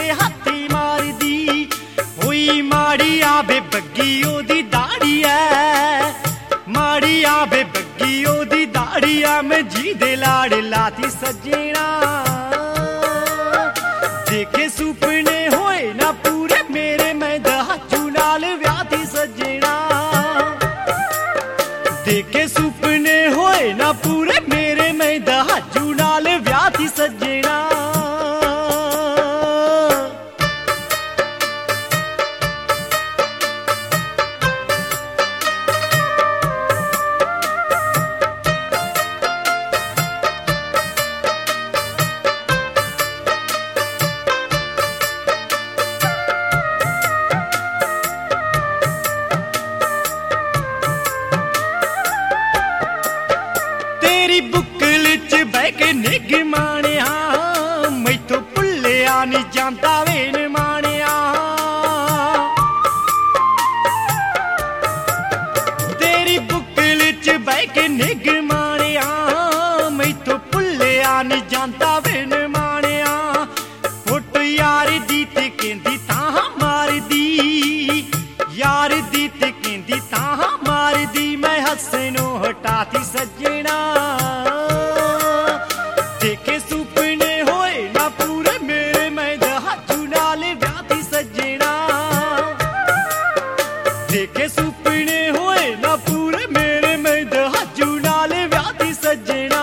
हाथी मारदी होई माड़ी आवे बग्गी ओदी दाड़ी है माड़ी आवे बग्गी ओदी दाड़ी है मैं जी दे लाड़ लाती सजना देखे सुपने होए ना पूरे मेरे मैं दहाजू नाल व्याती सजना देखे सुपने होए ना पूरे मेरे मैं दहाजू नाल व्याती सजना बुक्कल च बह के निग माणिया मैथों भुल्लिया नी जांदा वेन माणिया तेरी बुक्कल च बह के निग माणिया मैथों भुल्लिया नी जांदा वेन माणिया फुट यार दी ते कहंदी तां मारदी यार दी ते कहंदी तां मारदी मैं हसनों हटाती सजना देखे सुपने होए ना पूरे मेरे मैं दहाजू नाल व्याती सजना देखे सुपने होए ना पूरे मेरे मैं दहाजू नाल व्याती सजना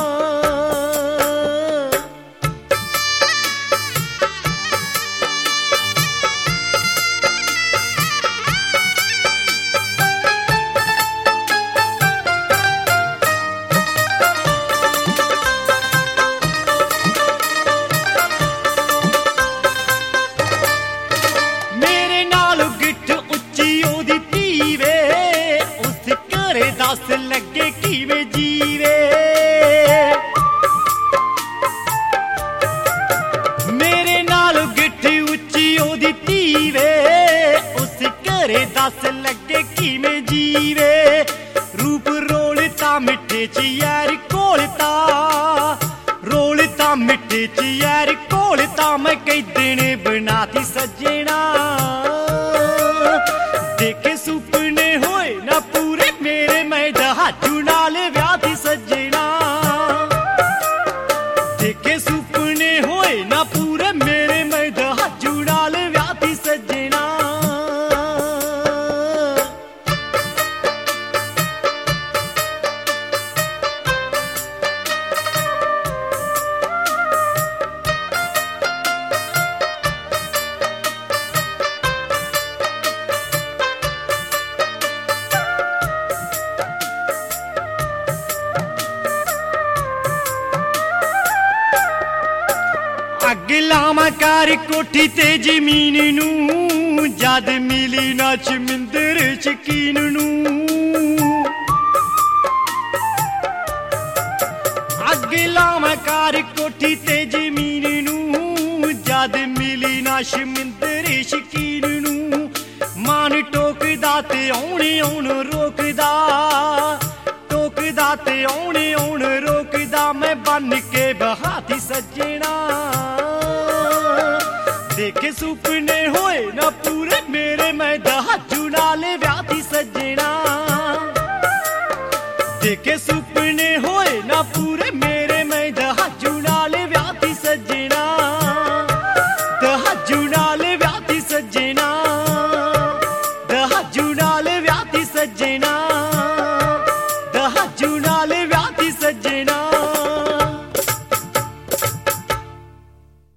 दस लगे किवें जीवे मेरे नाल गिट्ठी उच्ची ओदी धीवे उस घरे दस लगे किवें जीवे रूप रोलता मिठे च यार कोलता रोलता मिठे च यार कोलता मैं कई दिन बनाती सजना देखे सुपने होए ना पूरे मेरे मैं दहाजू नाल व्याती सजना देखे सुपने होए ना पूरे मेरे मैं दहाजू नाल व्याती सजना अग लावां कार कोठी ते जमीन नूं जद मिली ना शमिंदर शकीन नूं अग लावां कार कोठी ते जमीन नूं जद मिली ना शमिंदर शकीन नूं मान टोकदा ते औणे औण रोकदा टोकदा ते औणे औण रोकदा मैं बन के बहाती सजना देखे सुपने होए ना पूरे मेरे मैं दहाजू नाल व्याती सजना देखे